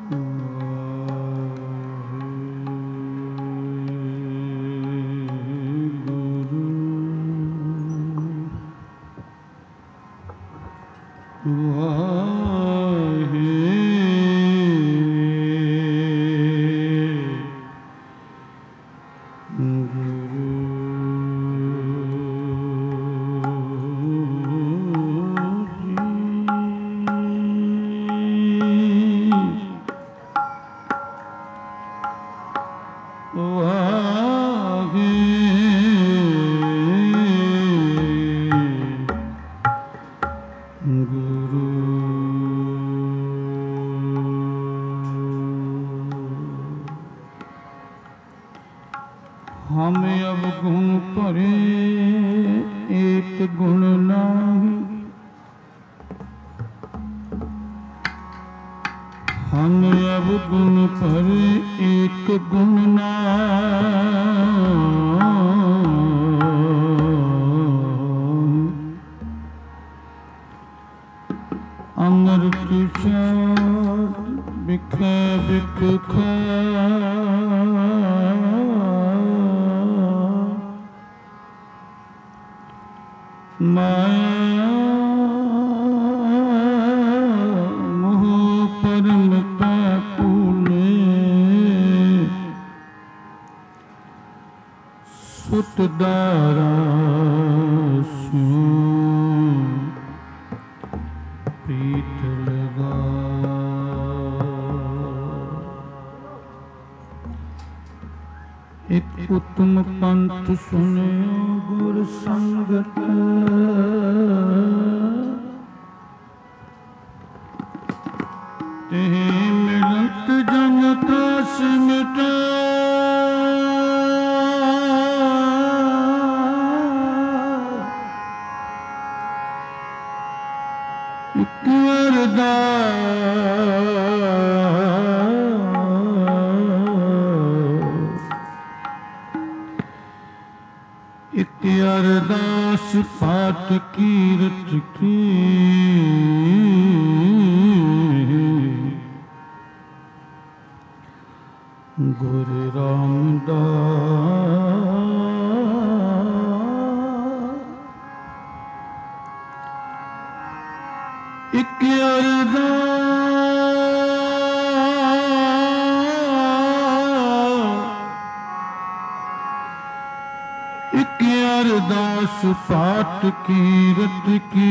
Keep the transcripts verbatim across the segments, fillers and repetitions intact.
हम अवगुण भरे एक गुण नाही, हम अवगुण भरे एक गुण नाही। अमृत साथ बिख बिख खा माया मोह परम पापूले सुत दारा प्रीत लगा। एक उत्तम पंथ सुने गुर संगत, ते मिलत जन त्रास मिटा। एक अरदास एक अरदास पाठ कीरत की, गुरु रामदास। एक अरदास एक अरदास पाठ कीरत की,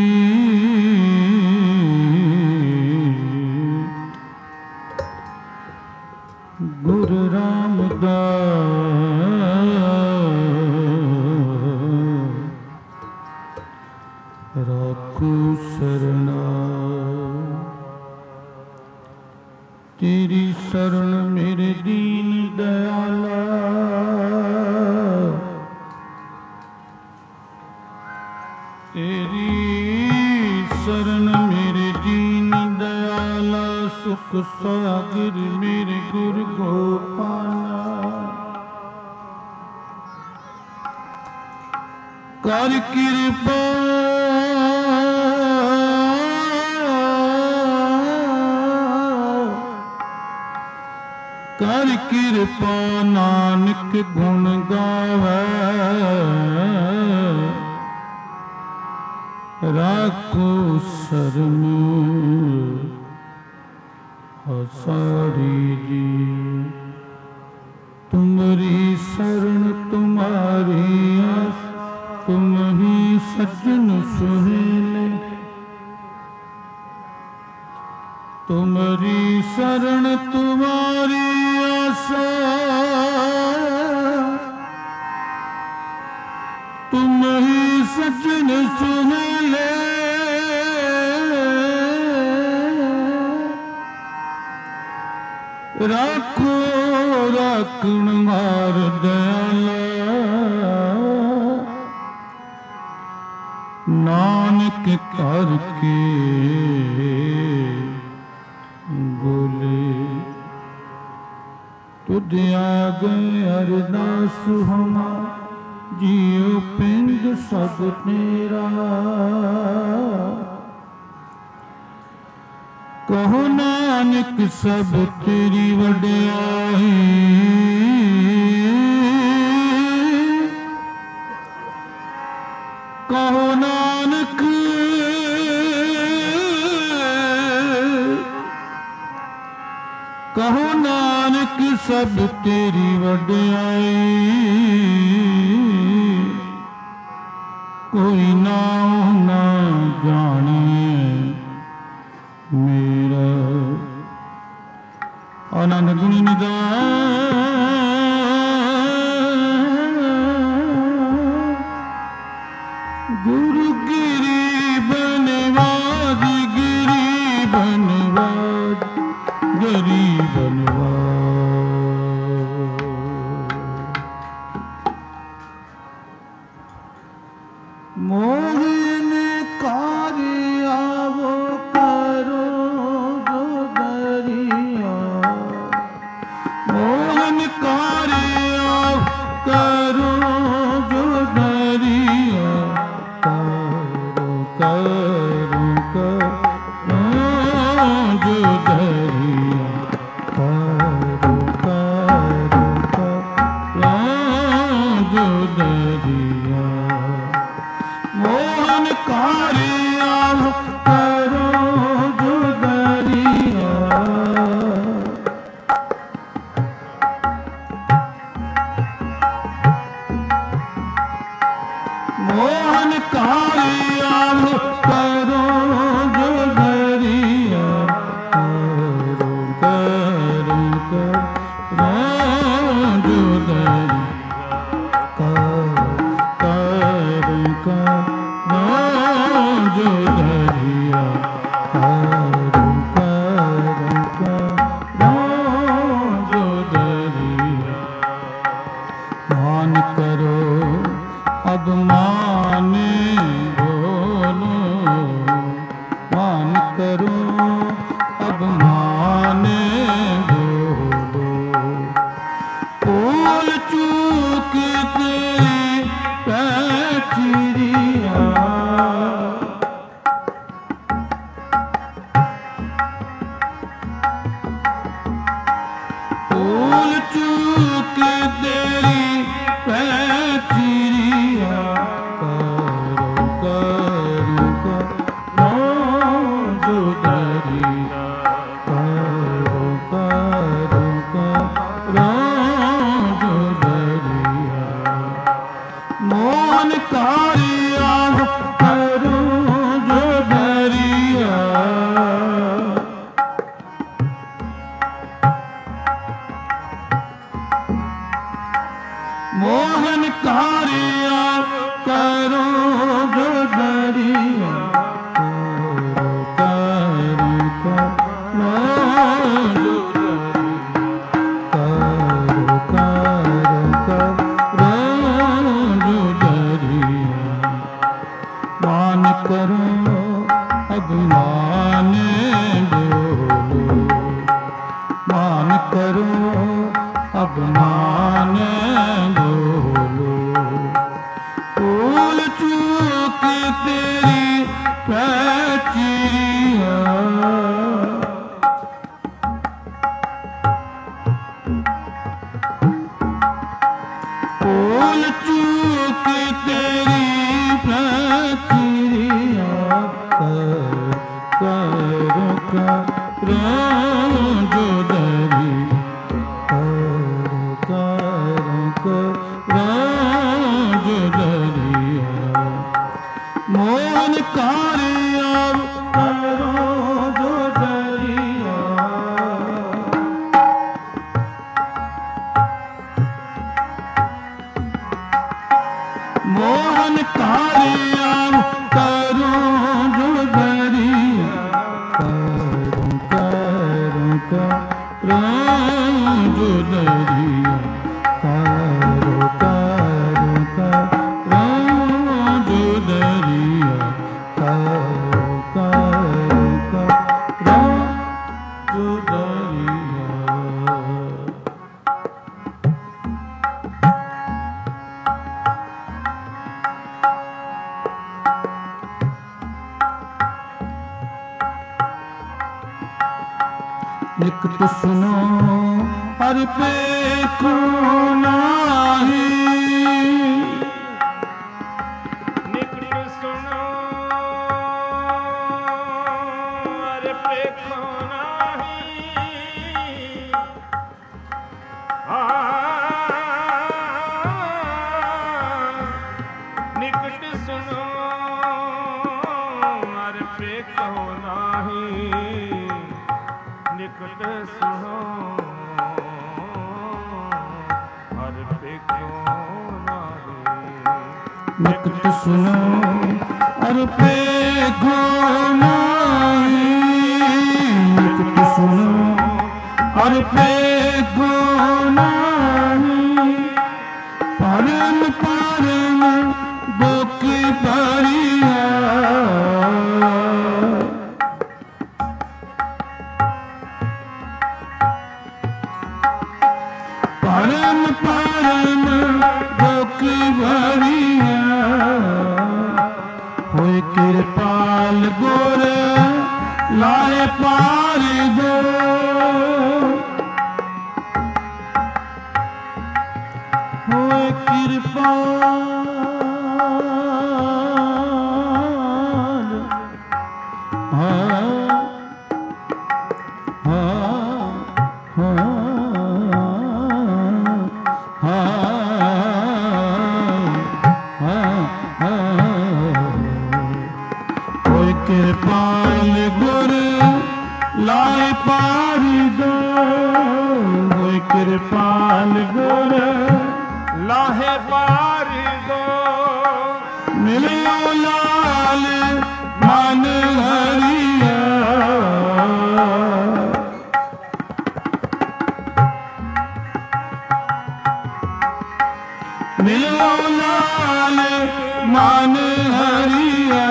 गुरु रामदास। राखो सरना तेरी शरण मेरे दीन दयाला, तेरी शरण मेरे दीन दयाला। सुख सागर मेरे गुरु गोपाला, कर कृपा कर कृपा नानक गुण गावै। राखो शरण हसारी जी, तुम्हारी शरण तुम्हारी आस, तुम ही सज्जन सुहेले। तुम्हारी शरण तुम्हारी आशा, तुम ही सज्जन सुहेले। राखो राखण हार दयाला, नानक करके बोले। तुझ आगे अरदास हमा, जियो पिंड सब तेरा। कहो नानक सब तेरी वड्याई, कहो नानक कहो नानक सब तेरी वड्याई, कोई नाम ना जाने मेरा। आनंद गुणी निधान गुरु गिरी बनवाद, गिरी बनवाद, गिरी बनवाद। मोहन कार्य आवो करो जो दरिया, मोहन कार्य आवो करो जो दरिया, करो करो करो जो दरिया, करो करो करो जो दरिया। मोहन कार्य करो जो दरिया, मोहन कार्य करो जो दरिया, करो करो करो जो दरिया, करो करो करो जो दरिया, करो करो करो जो दरिया। मान करो अब माने बोलो, मान करो अब माने बोलो, भूल चूक तेरी पैचिरिया, भूल चूक तेरी पैचिरिया, करो करो करो जो दरिया, करो करो करो जो दरिया। मोहन कार्य करो जो दरिया, मोहन कार्य करो जो दरिया, करो करो करो जो दरिया, करो करो करो जो दरिया। मान करो अब माने बोलो, मान करो अब माने बोलो, भूल चूक तेरी पैचिरिया, भूल चूक तेरी पैचिरिया, करो करो जो दरिया, करो करो जो दरिया। मोहन कार्य करो जो दरिया, मोहन कार्य करो जो दरिया, करो करो करो जो दरिया, करो करो करो जो दरिया, करो करो करो जो दरिया। निकट सुनो हर पेखो नाही, निकट सुनो हर पेखो नाही, आ निकट सुनो हर पेखो नाही, निकट सुनो हर पेखो नाही, निकट सुनो हर पेखो नाही, निकट सुनो हर पेखो नाही, परम परम बोकी परिया, परम परम बोकी भरिया, होय कृपाल गुर लाए पार दो, होय कृपाल हाँ हाँ हाँ कृपाल गुर लाए पारी दो, होय कृपाल गुर लाहे पारी दो, मिलो लाल मन हरिया, मिलो लाल मन हरिया,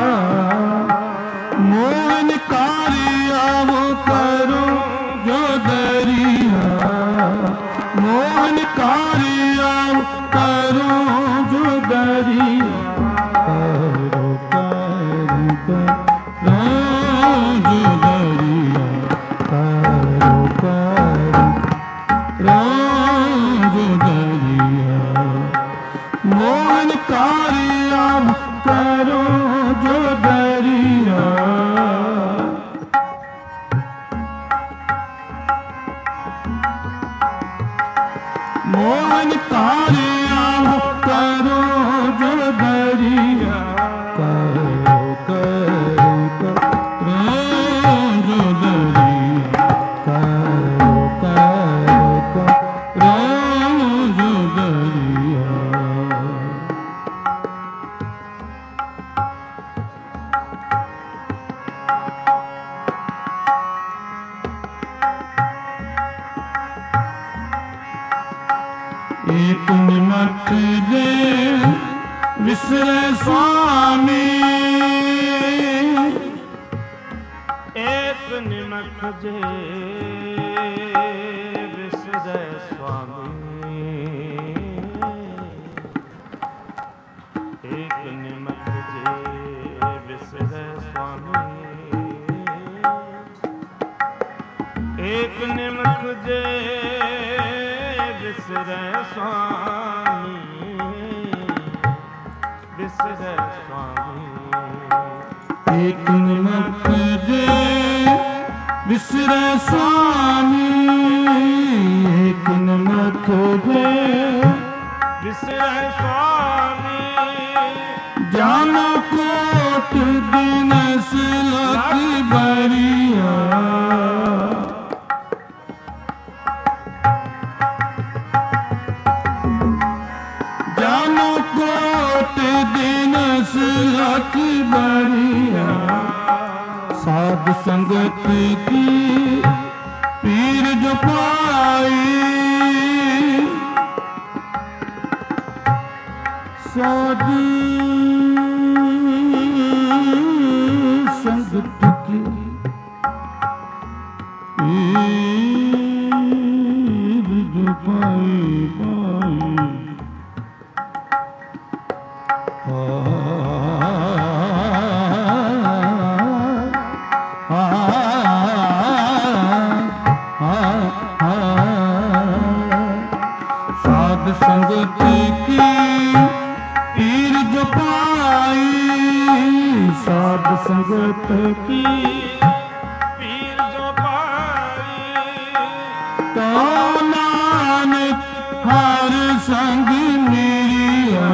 मोहन कारिया वो करो जो दरिया, मोहन कारिया करो जो दरिया, करो करो करो जो दरिया, करो करो जो दरिया, मोहन कारिया करो जो दरिया, मोहन कारिया करो जो दरिया, करो करो करो जो दरिया, करो करो करो जो दरिया, एक निमक दे विसरे स्वामी, एक निमक जे विसरे स्वामी, एक निमक जे विसरे स्वामी, एक निमक जे विसरे स्वामी, विसरे स्वामी, एक निमक दे विसरे स्वामी, एक निमक दे विसरे स्वामी, जानो कोट दिनस लख बरिया, जानो कोट दिनस लख बरिया, साध संगत की पीर जो पाई, साध संगत की पीर जो पाई पाई, आ की पीर जो पाई तो नानक हर संग मेरिया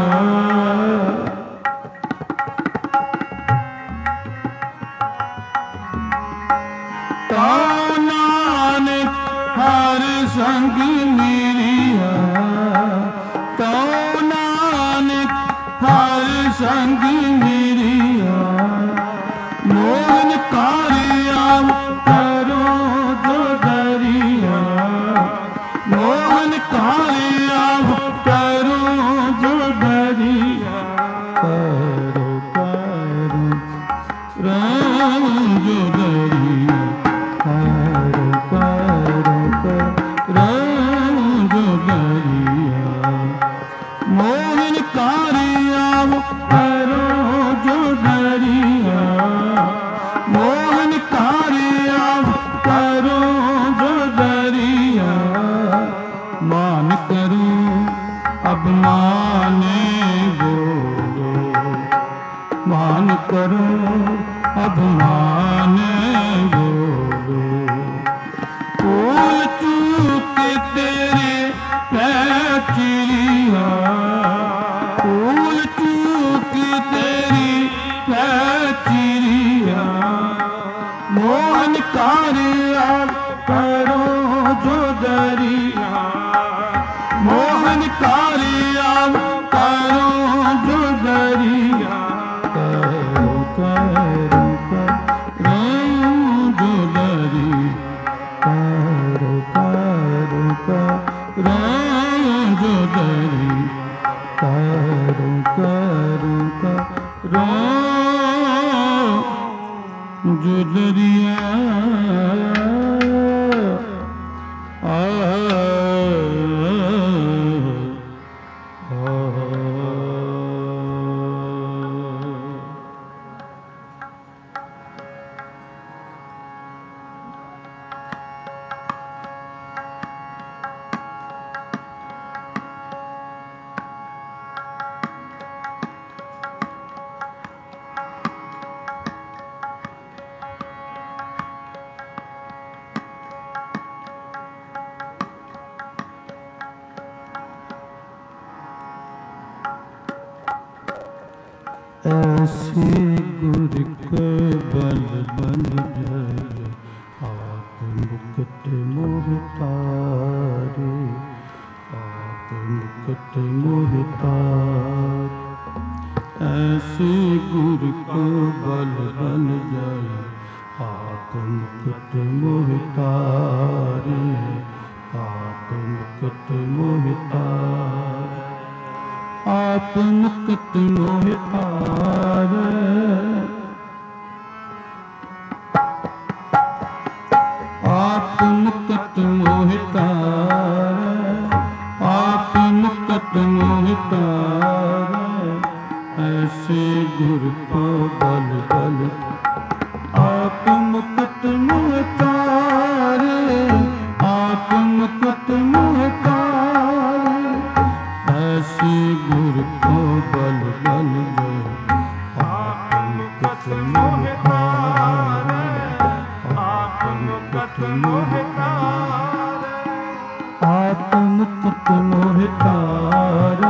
तो नानक हर संग मेरिया तो नानक हर संग मेरिया मोहन कारिया करो जो दरिया मोहन कारिया करो जो दरिया करो करो राम जो दरिया करो करो करो राम जो दरिया मोहन कारिया करो जो दरिया मोहन कारिया करो जो दरिया मान करो अब माने बोलो मान करो अब माने बोलो भूल चूक तेरे पैचिरिया भूल चूक तेरी पैचिरिया मोहन कारिया करो जो दरिया मोहन कारिया करो जो दरिया करो करो करो जो दरिया करो करो करो जो दरिया करो करो करो जो दरिया आ ऐसे गुर के बल बन जाए आप मुकुट मोह तारे आप मुकुट मोह तारे ऐसे गुर को बल बन जाए आप मुकुट मोह तारे आप मुकुट मोह तारे आप मुकुट मोह तारे आप मुकुट मोह तारे आप मुकुट मोह तारे ऐसे गुर को बल बल आप मुकुट मोह तारे आप मुकुट मोह तारे ऐसे गुर को बल बल आप मुकुट मोह तारे आप मुकुट मोह तारे आप मुकुट मोह तारे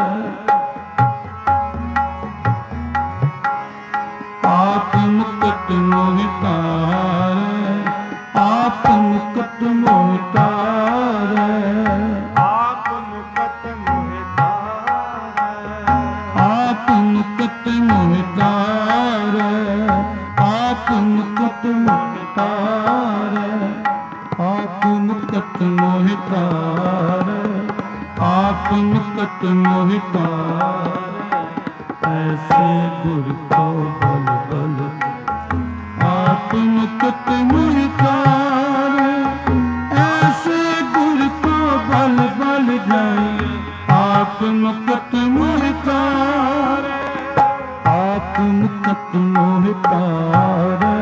आप मुकुट मोह तारे आप मुकुट मोह तारे आप मुकुट मोह तारे आप मुकुट मोह तारे आप मुकुट मोह तारे आप मुकुट मोह तारे आप मुकुट मोह तारे ऐसे गुर को बल बल आप मुकुट मोह तारे ऐसे गुर को बल बल जाए आप मुकुट मोह तारे आप मुकुट मोह तारे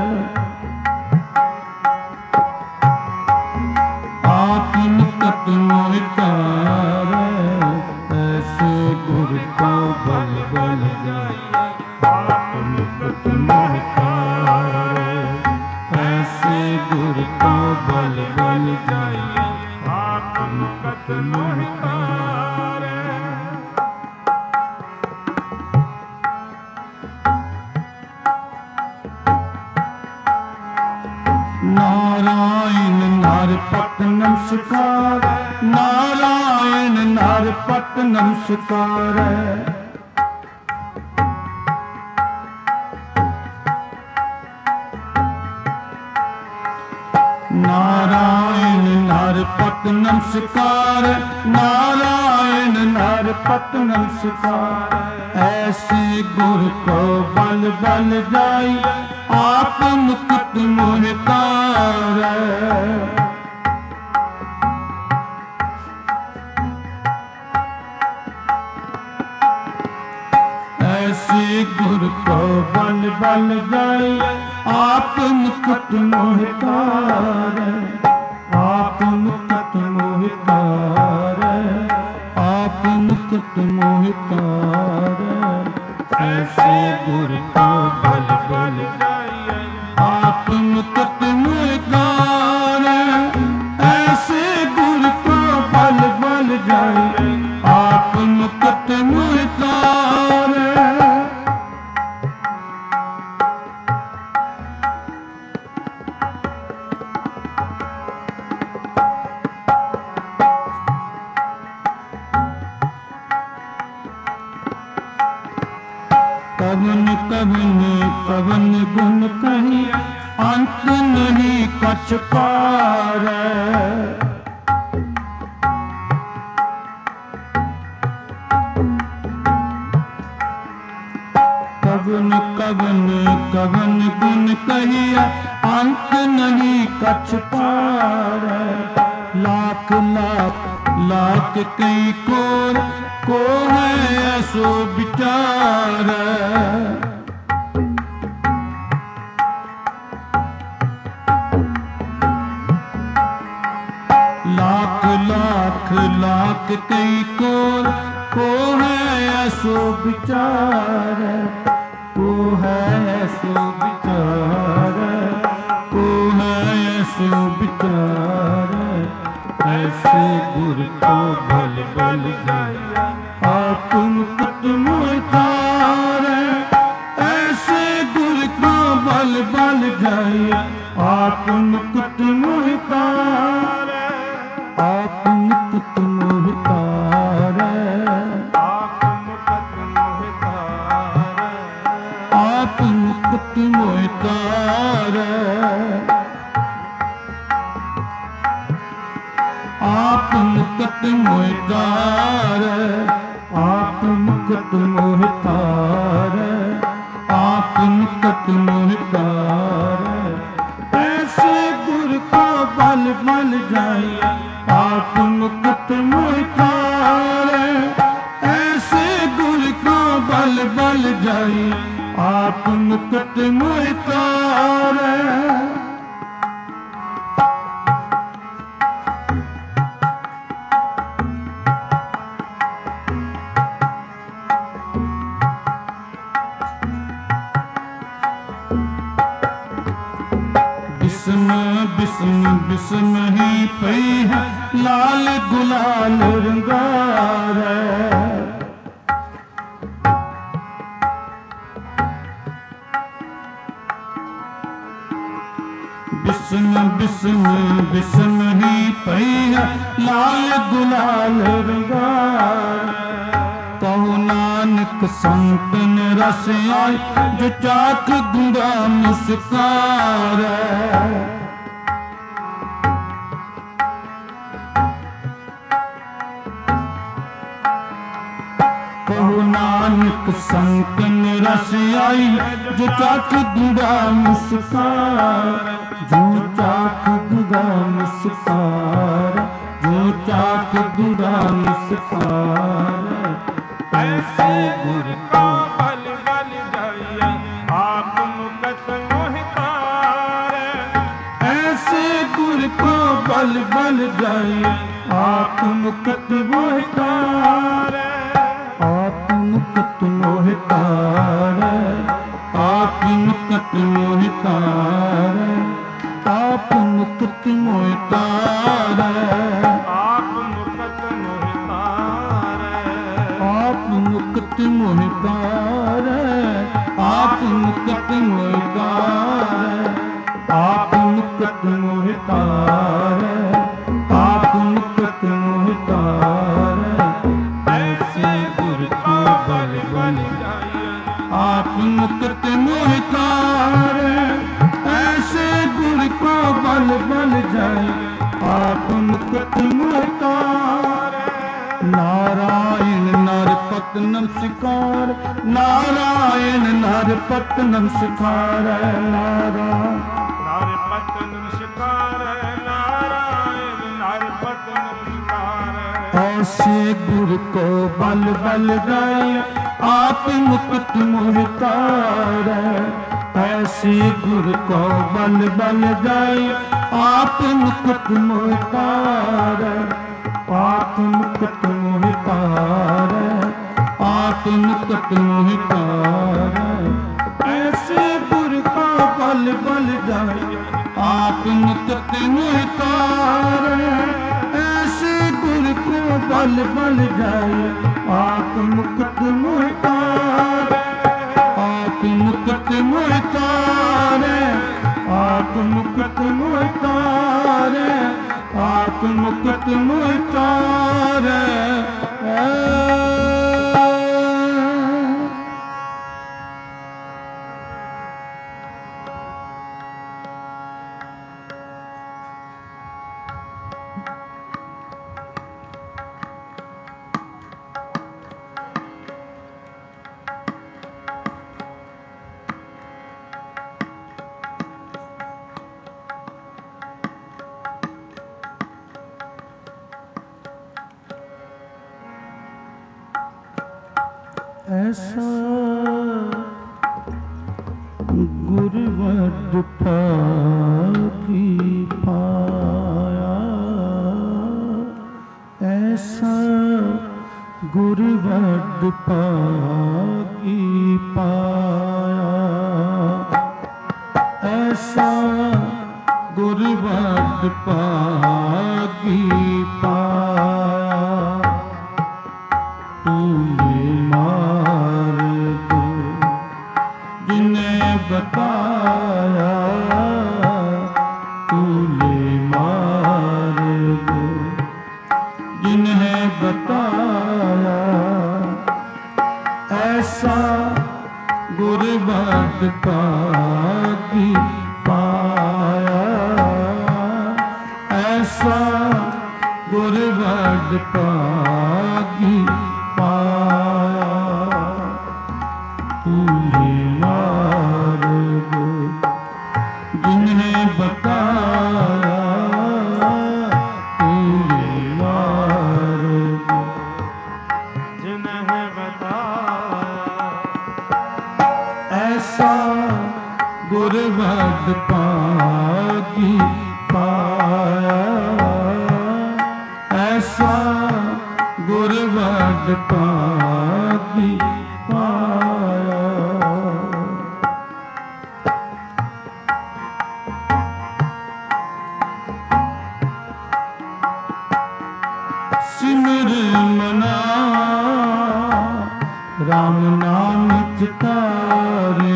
आप मुकुट मोह तारे ऐसे गुर को बल बल जाए आप मुकुट मोह तारे गुर को बल बल जाइए आप मुकत मोहितारे। नारायण नारपत नमस्कार, नारायण नारपत नमस्कार। नारायण नारपत नमस्कार, नारायण नारपत नमस्कार। ऐसे गुर को बल बल जाई आप मुकुट मोहितार। ऐसे गुर को बल बल जाई आप मुकुट मोहितार। आप मुकुट मोहितार, आप मुकुट मोहितार। ऐसे गुर को बल बल आप मुकुट मोहितार। ऐसे गुर को बल बल जाए आप मुकुट मोहितार। कवन कवन कवन गुण कही अंत नहीं कछ पार। कवन कवन कवन गुण कही अंत नहीं कछ पार। लाख लाख लाख कई कोर को है ऐसो विचार। लाख लाख लाख कई कोर को है ऐसो विचार। को है ऐसो विचार, को है ऐसो विचार। ऐसे गुर को बल बल जाए आप मुकुट मोहितार। ऐसे गुर को बल बल जाए आप मुकुट मोहितार। आप मुकुट मोहितार, आप मुकत मोहितारे। आप मुकुट मोहितार। आप मुकुट मोहितार, आप मुकुट मोहितार। आप मुकुट मोहितार। ऐसे गुर को बल बल जाए आप मुकुट मोहितार। ऐसे गुर को बल बल जाए आप मुकुट मोहितार। बिस्म बिस्म बिस्म ही पई है लाल गुलाल रंगार। बिस्म बिस्म बिस्म ही पई है लाल गुलाल रंगार। कहो नानक संतन रस आए जो चाख गुंगा मुस्कार। कहो नानक संतन रस आई जो चाख गुंगा मुस्कार। जो चाख गुंगा मुस्कार, जो चाख गुंगा मुस्कार। ऐसे गुर को बल बल जाइए आप मुकत मोहितारे। ऐसे गुर को बल बल जाइए आप मुकुट मोहितार। आप मुकुट मोहितार, आप मुकुट मोहितार। आप आप मुक्त मोहि तारै, आप मुक्त मोहि तारै, आप मुक्त मोहि तारै, आप मुक्त मोहि तारै, आप मुक्त मोहि तारै, आप मुक्त मोहि तारै। ऐसे गुर को बल बल जाइए, आप मुक्त मोहि तारै, ऐसे गुर को बल बल जाए, आप मुक्त मोहि तारै। नारायण नर पतनम सिखार, नारायण नर पतनम सिखार, नारायण नर पतन शिकारै, नारायण नर पतन शिकारै। ऐसे गुर को बल बल जाए, आप मुक्त मोहि तारै, ऐसे गुर को बल बल जाए, आप मुक्त मोहि तारै, आप मुक्त मोहि तारै, आप मुक्त मोहि तारै। ऐसे गुर को बल बल जाए, आप मुक्त मोहि तारै, ऐसे गुर को बल बल जाए, आप मुक्त मोहि तारै, आप मुक्त मोहि तारै, आप मुक्त मोहि तारै, आप मुक्त मोहि तारै। ऐसा गुरु वड पाकी पाया, ऐसा गुरु वड पाकी पाया, ऐसा गुरु वड पाकी पाया। तूने मार्ग जिन्हें बताया, तूने मार्ग जिन्हें बताया, ऐसा गुरु वड पाकी पाया, ऐसा गुरु वड पाकी पाया। तूने मार्ग जिन्हें बताया, तूने मार्ग जिन्हें बताया, ऐसा गुरु वड पाकी पाया, ऐसा गुरु वड पाकी पाया। सिमर मना राम नाम चितारे,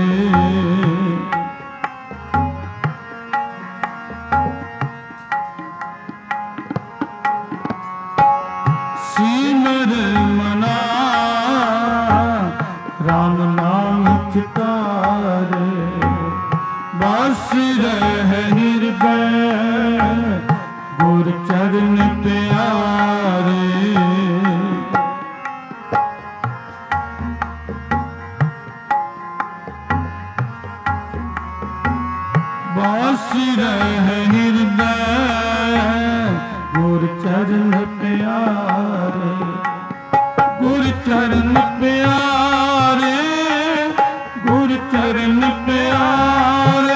सिमर मना राम नाम चितारे, बस रह हृदय गुर चरण प्यारे। बस रह हृदय गुर चरण प्यारे, गुर चरण प्यारे, गुर चरण प्यारे।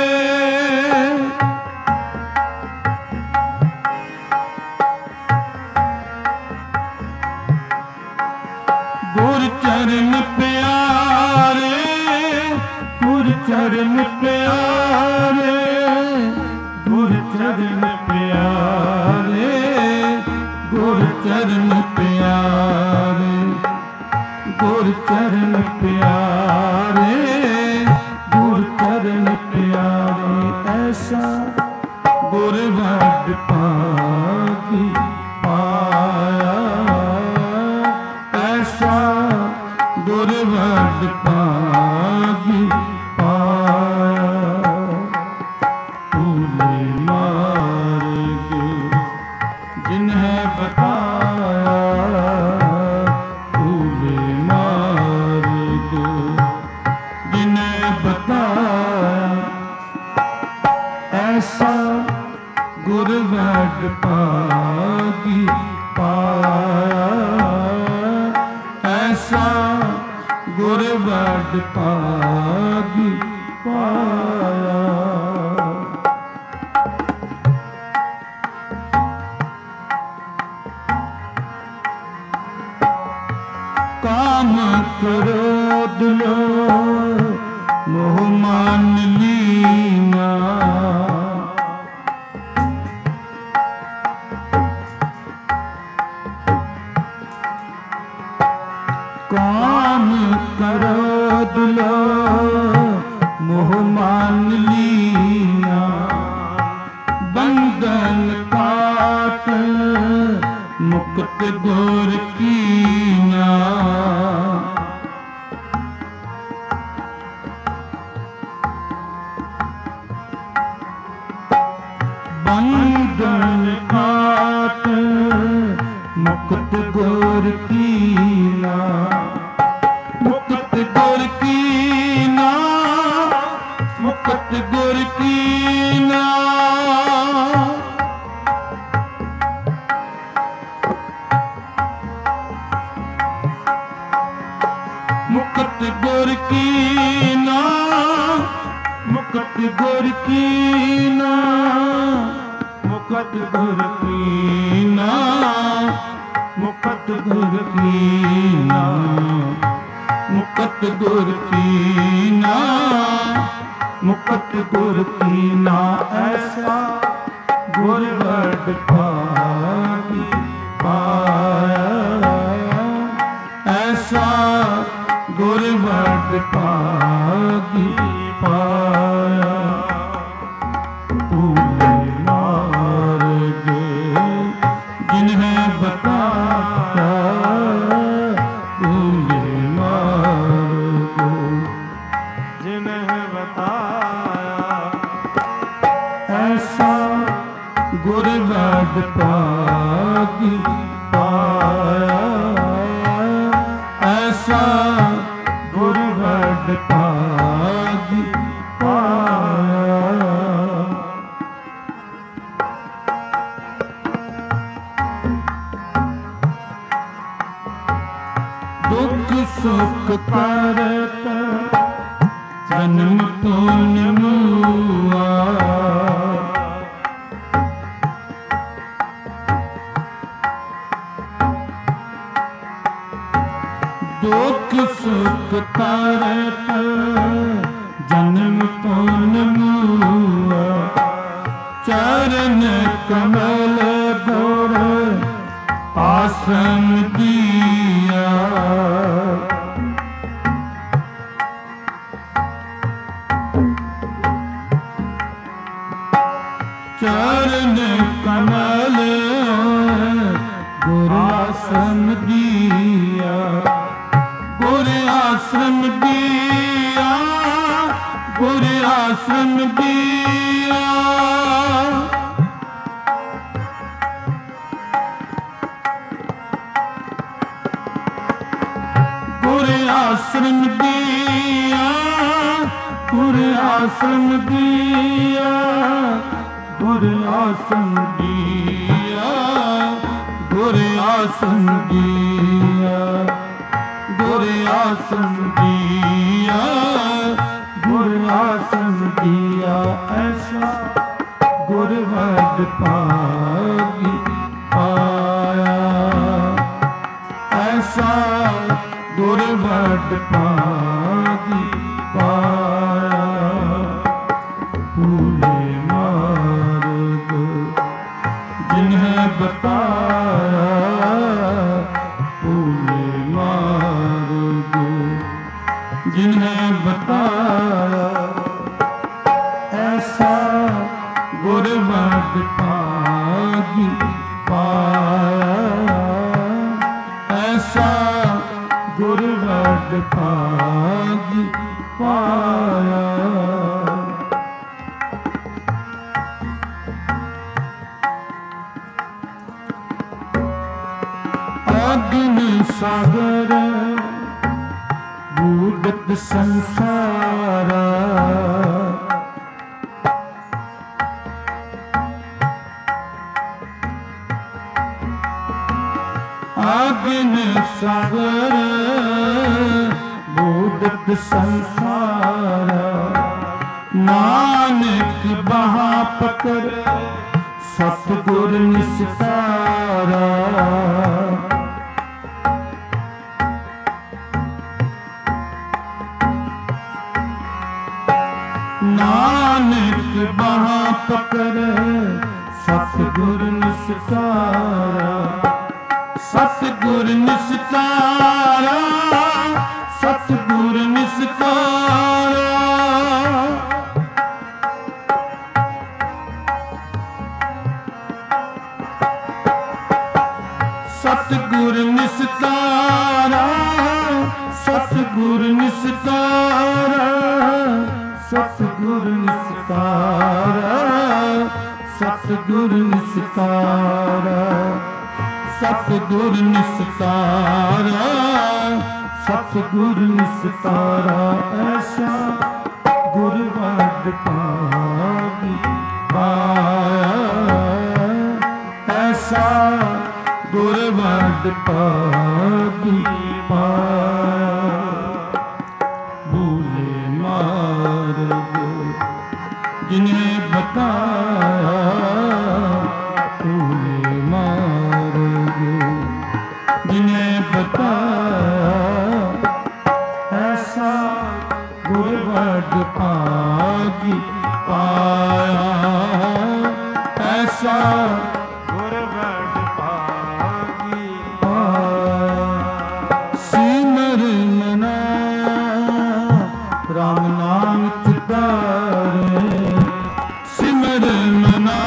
गुर चरण प्यारे, गुर चरण प्यारे, ਗੁਰ ਚਰਨ ਪਿਆਰੇ, ਗੁਰ ਚਰਨ ਪਿਆਰੇ, ਗੁਰ ਚਰਨ ਪਿਆਰੇ, ਗੁਰ ਚਰਨ ਪਿਆਰੇ। ਐਸਾ ਗੁਰ ਵਡ ਭਾਗੀ ਪਾਇਆ, ਐਸਾ ਗੁਰ ਵਡ ਭਾਗੀ ਪਾਇਆ। ਭੂਲੇ ਮਾਰਗ ਜਿਨਹਿ ਬਤਾਇਆ, ਭੂਲੇ ਮਾਰਗ ਜਿਨਹਿ ਬਤਾਇਆ। ਐਸਾ ਗੁਰ ਵਡ ਭਾਗੀ ਪਾਇਆ, ਐਸਾ ਗੁਰ ਵਡ ਭਾਗੀ ਪਾਇਆ। ਕਾਮ ਕ੍ਰੋਧ ਲੋਭ ਮੋਹ ਮਾਨ ਲੀਨਾ, ਕਾਮ ਕ੍ਰੋਧ ਲੋਭ ਮੋਹ ਮਾਨ ਲੀਨਾ। ਬੰਧਨ ਕਾਟ ਮੁਕਤ ਗੁਰ ਕੀਨਾ, ਬੰਧਨ ਕਾਟ ਮੁਕਤ ਗੁਰ ਕੀਨਾ, ਮੁਕਤ ਗੁਰ ਕੀਨਾ, ਮੁਕਤ ਗੁਰ ਕੀਨਾ। ਮੁਕਤ ਗੁਰ ਕੀਨਾ, ਮੁਕਤ ਗੁਰ ਕੀਨਾ, ਮੁਕਤ ਗੁਰ ਕੀਨਾ, ਮੁਕਤ ਗੁਰ ਕੀਨਾ, ਮੁਕਤ ਗੁਰ ਕੀਨਾ, ਮੁਕਤ ਗੁਰ ਕੀਨਾ। ਐਸਾ ਗੁਰ ਵਡ ਭਾਗੀ ਪਾਇਆ, ਐਸਾ ਗੁਰ ਵਡ ਭਾਗੀ ਪਾਇਆ। ਭੂਲੇ ਮਾਰਗ ਜਿਨਹਿ ਬਤਾਇਆ, ਭੂਲੇ ਮਾਰਗ ਜਿਨਹਿ ਬਤਾਇਆ। ਐਸਾ ਗੁਰ ਵਡ ਭਾਗੀ ਪਾਇਆ, ਐਸਾ ਗੁਰ ਵਡ ਭਾਗੀ ਪਾਇਆ। ਦੁਖ ਸੁਖ ਕਰਤ ਜਨਮ ਪੁਨ ਮੁਆ, ਦੁਖ ਸੁਖ ਕਰਤ ਜਨਮ ਪੁਨ ਮੁਆ। ਚਰਨ ਕਮਲ ਗੁਰ ਆਸਨ ਦੀਆ, ਚਰਨ ਕਮਲ ਗੁਰ ਆਸਨ ਦੀਆ, ਗੁਰ ਆਸਨ ਦੀਆ, ਗੁਰ ਆਸਨ ਦੀਆ। ਗੁਰ ਆਸਨ ਦੀਆ, ਗੁਰ ਆਸਨ ਦੀਆ, ਗੁਰ ਆਸਨ ਦੀਆ, ਗੁਰ ਆਸਨ ਦੀਆ, ਗੁਰ ਆਸਨ ਦੀਆ, ਗੁਰ ਆਸਨ ਦੀਆ। ਐਸਾ ਗੁਰ ਵਡ ਭਾਗੀ ਪਾਇਆ, ਐਸਾ ਗੁਰ ਵਡ ਭਾਗੀ ਪਾਇਆ। ਭੂਲੇ ਮਾਰਗ ਵਡ ਭਾਗੀ ਪਾਇਆ, ਐਸਾ ਗੁਰ ਵਡ ਭਾਗੀ ਪਾਇਆ। ਅਗਨ ਸਾਗਰ ਬੂਡਤ ਸੰਸਾਰਾ, ਅਗਨ ਸਾਗਰ ਬੂਡਤ ਸੰਸਾਰਾ, ਨਾਨਕ ਬਾਹਾਂ ਪਕੜ ਸਤਿਗੁਰ ਨਿਸਤਾਰਾ। ਨਾਨਕ ਬਾਹਾਂ ਪਕੜ ਸਤਿਗੁਰ ਨਿਸਤਾਰਾ, ਸਤਿਗੁਰ ਨਿਸਤਾਰਾ, ਸਤਿਗੁਰ ਨਿਸਤਾਰਾ। ਸਤਿਗੁਰ ਨਿਸਤਾਰਾ, ਸਤਿਗੁਰ ਨਿਸਤਾਰਾ, ਸਤਿਗੁਰ ਨਿਸਤਾਰਾ, ਸਤਿਗੁਰ ਨਿਸਤਾਰਾ, ਸਤਿਗੁਰ ਨਿਸਤਾਰਾ, ਸਤਿਗੁਰ ਨਿਸਤਾਰਾ। ਐਸਾ ਗੁਰ ਵਡ ਭਾਗੀ ਪਾਇਆ, ਐਸਾ ਗੁਰ ਵਡ ਭਾਗੀ ਪਾਇਆ। ਭੂਲੇ ਮਾਰਗ ਜਿਨੇ ਬਤਾਇਆ, ਭੂਲੇ ਮਾਰਗ ਜਿਨੇ ਬਤਾਇਆ, ਐਸਾ ਗੁਰ ਵਡ ਭਾਗੀ ਪਾਇਆ, ਐਸਾ ਗੁਰ ਵਡ ਭਾਗੀ ਪਾਇਆ। ਸਿਮਰ ਮਨਾ ਰਾਮ ਨਾਮ ਚਿਤਾਰੇ, ਸਿਮਰ ਮਨਾ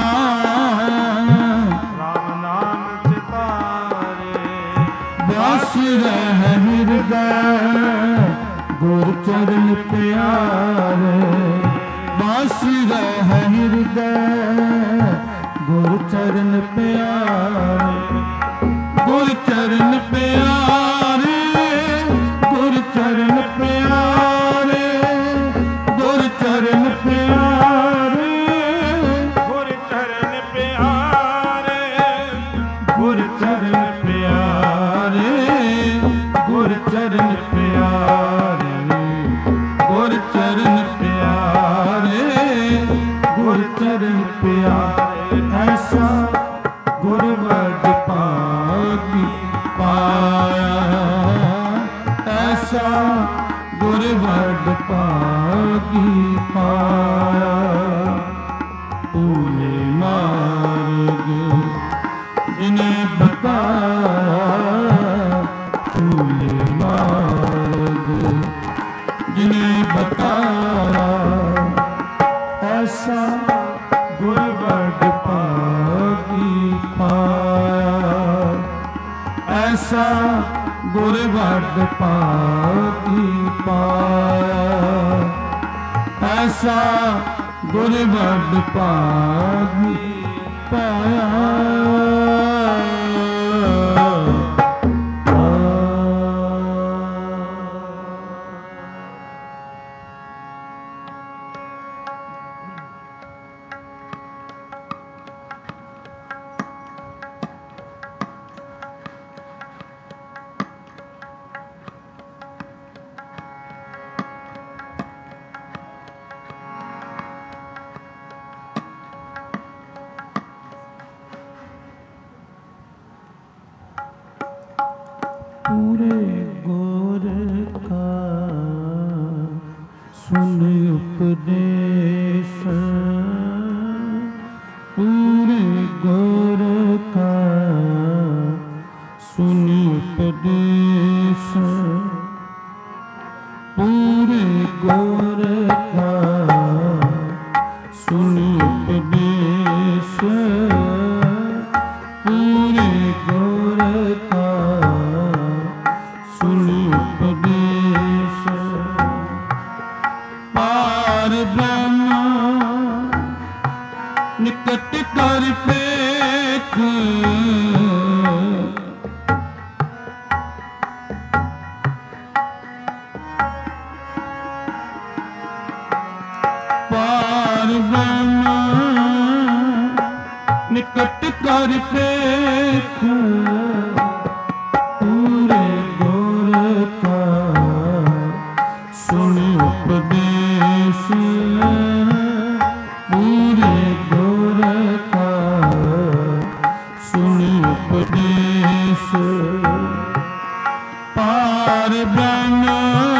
ਰਾਮ ਨਾਮ ਚਿਤਾਰੇ। ਬਸ ਰਹਿ ਹਿਰਦੈ ਗੁਰ ਚਰਨ ਪਿਆਰੇ, ਬਸ ਰਹਿ ਹਿਰਦੈ ਗੁਰ ਚਰਨ ਪਿਆਰੇ, ਗੁਰ ਚਰਨ ਪਿਆਰੇ, ਗੁਰ ਚਰਨ ਪਿਆਰੇ, ਗੁਰ ਚਰਨ ਪਿਆਰੇ, ਗੁਰ ਚਰਨ ਪਿਆਰੇ, ਗੁਰ ਚਰਨ ਪਿਆਰੇ, ਗੁਰ ਚਰਨ ਪਿਆਰੇ, ਗੁਰ ਚਰਨ ਪਿਆਰੇ, ਗੁਰ ਚਰਨ ਪਿਆਰੇ। ਐਸਾ ਗੁਰ ਵਡ ਭਾਗੀ ਪਾਇਆ, ਐਸਾ ਗੁਰ ਵਡ ਭਾਗੀ ਪਾਇਆ। ਭੂਲੇ ਮਾਰਗ ਜਿਨੇ ਬਤਾਇਆ, ਭੂਲੇ ਮਾਰਗ ਜਿਨੇ ਬਤਾਇਆ, ਐਸਾ ਗੁਰ ਵਡ ਭਾਗੀ ਪਾਇਆ, ਐਸਾ ਗੁਰ ਵਡ ਭਾਗੀ ਪਾਇਆ, ਐਸਾ ਗੁਰ ਵਡ ਭਾਗੀ ਪਾਇਆ। पूरे गुर का सुन उपदेश, पूरे गुर का सुन उपदेश, पूरे गुर का सुन उपदेश, पूरे गुर का सुनि उपदेश। पार ब्रह्म निकट कर पेख, पार ब्रह्म निकट कर पेख, पूरे गुर का सुनि उपदेश। पूरे गुर का सुनि उपदेश। पार ब्रह्म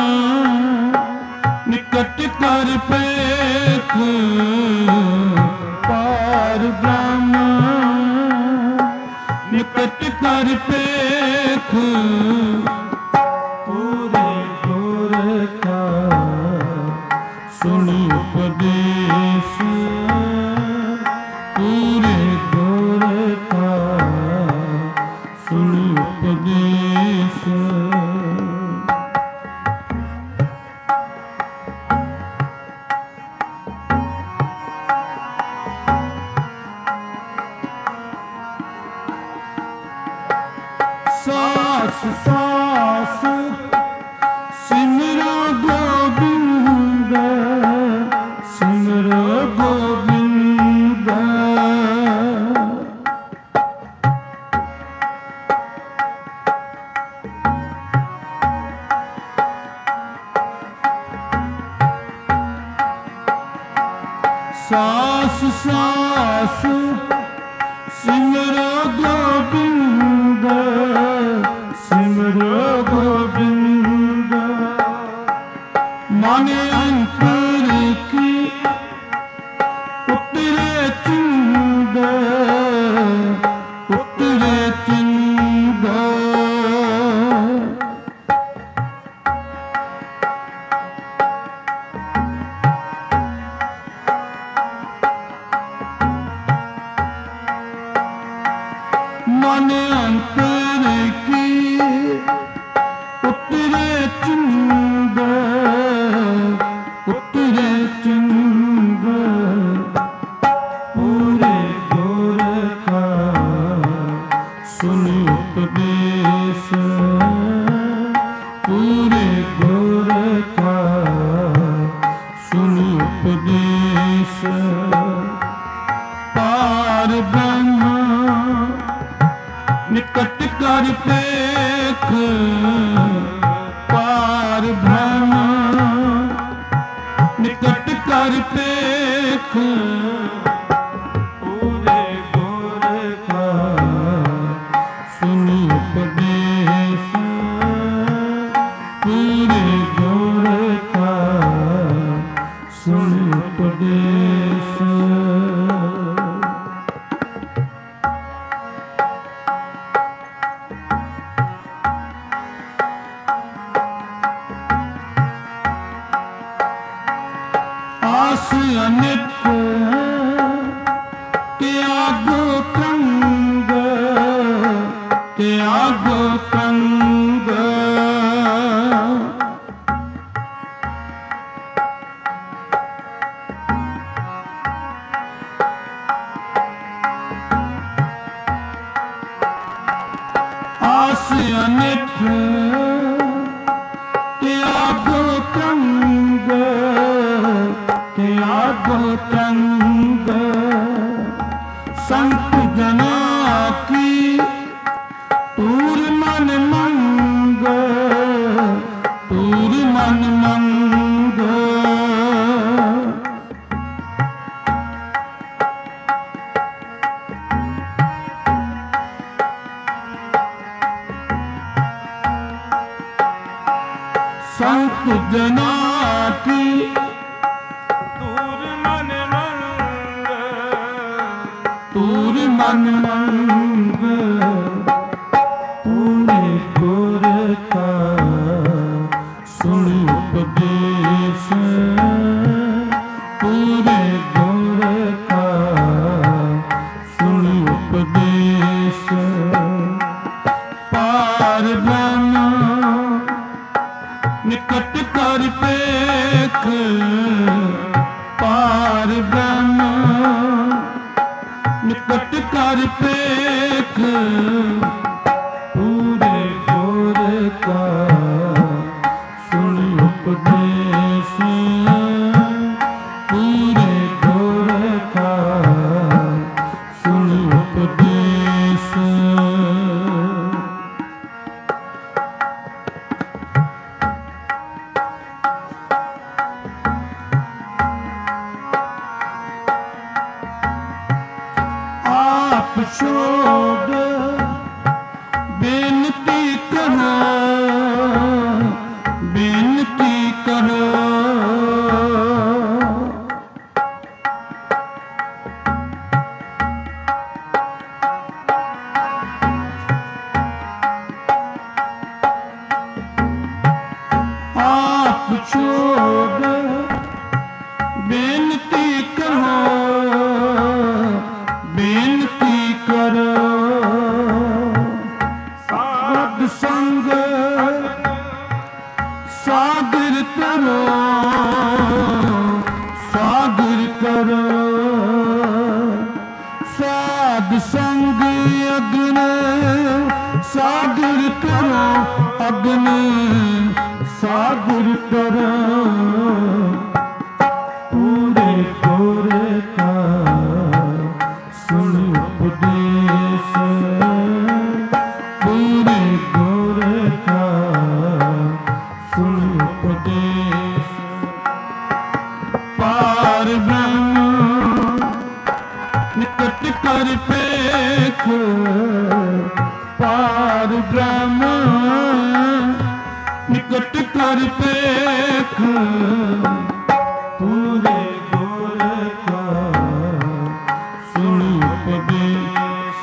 निकट कर पेख, पार ब्रह्म निकट कर पेख, पूरे गुर का सुनि उपदेश। पूरे गुर का सुनि उपदेश। सास सास सिमरो गोविंद, सिमरो गोविंद। सास सास सिमरो गोविंद, सिमरो गोविंद। मन अंतर की उतरे चिंद, उतरे चिंद। मन अंतर की उतरे चिंद, उतरे चिंद। पूरे गुर का सुनि उपदेश। पूरे गुर का सुनि उपदेश। पार ब्रह्म निकट कर पेख, पार ब्रह्म निकट कर पेख, पूरे गुर का सुनि उपदेश। पूरे गुर का सुनि उपदेश। आस अनित त्यागो कंग, त्यागो कंग। आस अनित त्यागो कंग, त्यागो कंग। संत जना की तूर मन मंग, तूर मन मंग। संत जना की तूर मन मंग, तूर मन मंग। पूरे गुर का सुनि उपदेश। पूरे गुर का ਉਪਦੇਸ਼ ਪਾਰ ਬ੍ਰਹਮ ਨਿਕਟ ਕਰ ਪੇਖ ਪਾਰ ਬ੍ਰਹਮ ਨਿਕਟ ਕਰ ਪੇਖ ਪੂਰੇ ਗੁਰ ਕਾ ਸੁਣ ਉਪਦੇਸ਼ ਪੂਰੇ ਗੁਰ ਕਾ ਸੁਣ ਉਪਦੇਸ਼ ਆਪ ਛੋੜ ਬੇਨਤੀ ਕਰੋ ਬੇਨਤੀ ਕਰੋ ਆਪ ਛੋੜ ਬੇਨਤੀ ਕਰੋ ਬੇਨਤੀ ਕਰੋ ਸਾਧ ਸੰਗ ਸਾਗਰ ਕਰੋ ਸਾਗਰ ਕਰੋ ਸਾਧ ਸੰਗ ਅਗਨ ਸਾਗਰ ਕਰੋ ਅਗਨ ਸਾਗਰ ਕਰੋ ਪੂਰੇ ਗੁਰ ਕਾ ਸੁਣ ਉਪਦੇਸ਼ ਪੂਰੇ ਗੁਰ ਕਾ ਸੁਣ ਉਪਦੇਸ਼ ਪਾਰ ਬ੍ਰਹਮ ਨਿਕਟ ਕਰ ਪੇਖ ਪਾਰ ਬ੍ਰਹਮ ਨਿਕਟ ਕਰ ਪੇਖ ਪੂਰੇ ਗੁਰ ਕਾ ਸੁਣ ਉਪਦੇਸ਼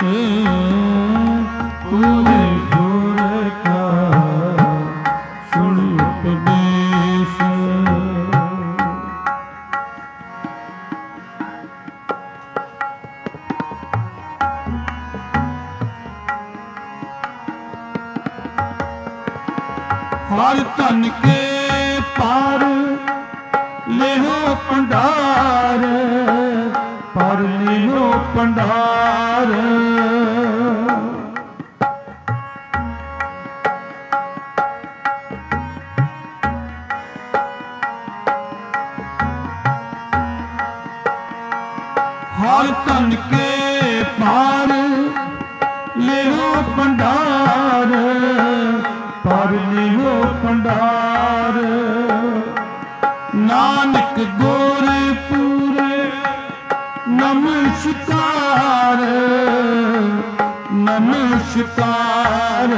ਪੂਰੇ ਗੁਰ ਕਾ ਸੁਣ ਉਪਦੇਸ਼ ਹਰ ਧਨ ਕੇ ਪਾਰ ਲਿਹੋ ਭੰਡਾਰ ਪਰ ਲਿਹੋ ਭੰਡਾਰ ਹਰ ਧਨ ਕੇ ਪਾਰ ਲਿਹੋ ਭੰਡਾਰ ਪਰ ਲਿਹੋ ਭੰਡਾਰ ਨਾਨਕ ਗੁਰ ਪੂਰੇ ਨਮਸਕਾਰ ਨਮਸਕਾਰ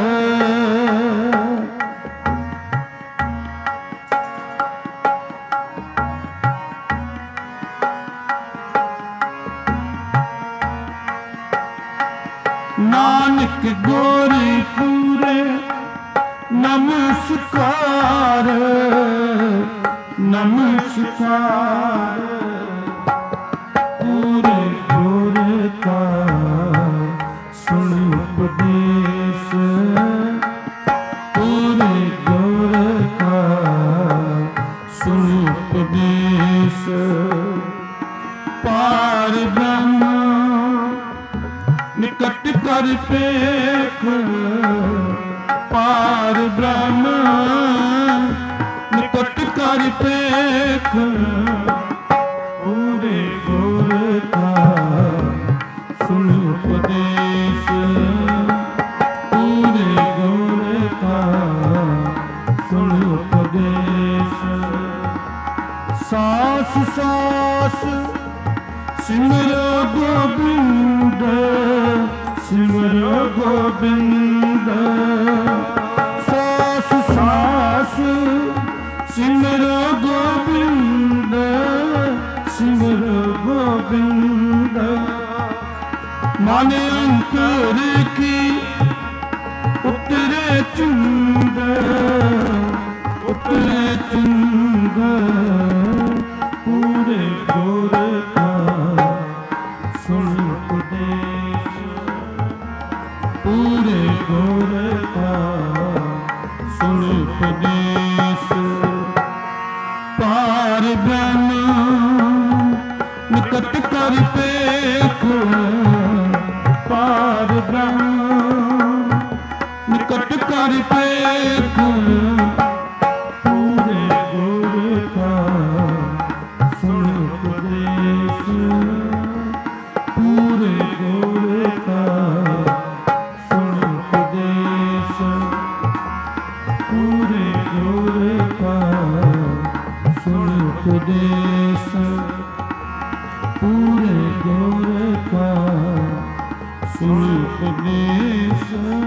ਨਾਨਕ ਗੁਰ ਪੂਰੇ ਨਮਸਕਾਰ ਨਮਸਕਾਰ ਪੂਰੇ ਗੁਰ ਕਾ ਸੁਣ ਉਪਦੇਸ਼ ਪੂਰੇ ਗੁਰ ਕਾ ਸੁਣ ਉਪਦੇਸ਼ ਪਾਰ ਬ੍ਰਹਮ ਨਿਕਟ ਕਰ ਪੇਖ ਪਾਰ ਬ੍ਰਹਮ ਨਿਕਟ ਕਰ ਪੇਖ ਪੂਰੇ ਗੁਰ ਕਾ ਸੁਣ ਉਪਦੇਸ਼ ਪੂਰੇ ਗੁਰ ਕਾ ਸੁਣ ਉਪਦੇਸ਼ ਸਾਸ ਸਾਸ ਸਿਮਰੋ ਗੋਬਿੰਦ ਸਿਮਰੋ ਗੋਬਿੰਦ ਸਾਸ ਸਾਸ ਸਿਮਰੋ ਗੋਬਿੰਦ ਸਿਮਰੋ ਗੋਬਿੰਦ ਮਨ ਅੰਤਰ ਕੀ ਉਤਰੇ ਚੁੰਦ ਉਤਰੇ ਚੁੰਦ ਪੂਰੇ ਗੁਰ ਕਾ ਸੁਣ ਉਪਦੇਸ਼ ਪੂਰੇ ਗੁਰ ਕਾ ਸੁਨ ਉਪਦੇਸ। ਪਾਰ ਬ੍ਰਹਮ ਨਿਕਟ ਕਰ ਪੇਖ, ਪਾਰ ਬ੍ਰਹਮ ਨਿਕਟ ਕਰ ਪੇਖ। ਪੂਰੇ ਗੁਰ ਕਾ ਸੁਨ ਉਪਦੇਸ, ਪੂਰੇ ਗੁਰ ਕਾ ਸੁਨ ਉਪਦੇਸ, ਪੂਰੇ ਗੁਰ ਕਾ ਸੁਨ ਉਪਦੇਸ, ਪੂਰੇ ਗੁਰ ਕਾ ਸੁਨ ਉਪਦੇਸ।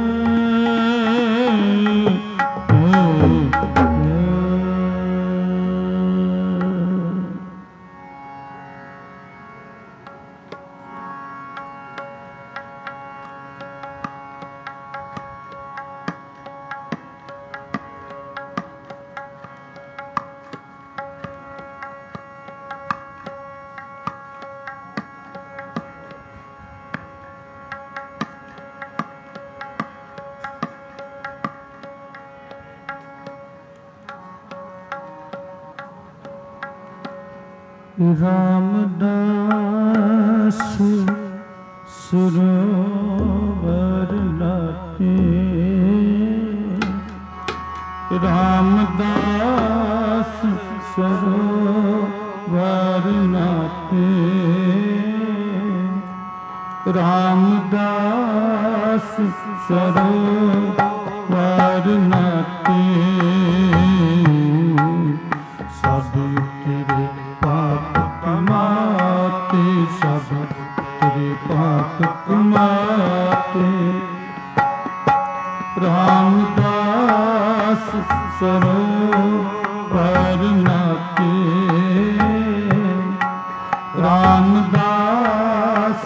ਰਾਮਦਾਸ ਸਰੋਵਰ ਲਾਤੇ, ਰਾਮਦਾਸ ਸਰੋਵਰ ਲਾਤੇ, ਰਾਮਦਾਸ ਸਰੋਵਰ ਲਾਤੇ। ਸਭ ਤੇਰੇ ਪਾਪ ਕਮਾਤੇ, ਸਭ ਤੇਰੇ ਪਾਪ ਕਮਾਤੇ। ਰਾਮਦਾਸ ਸਰੋਵਰ ਨਾਤੇ, ਰਾਮਦਾਸ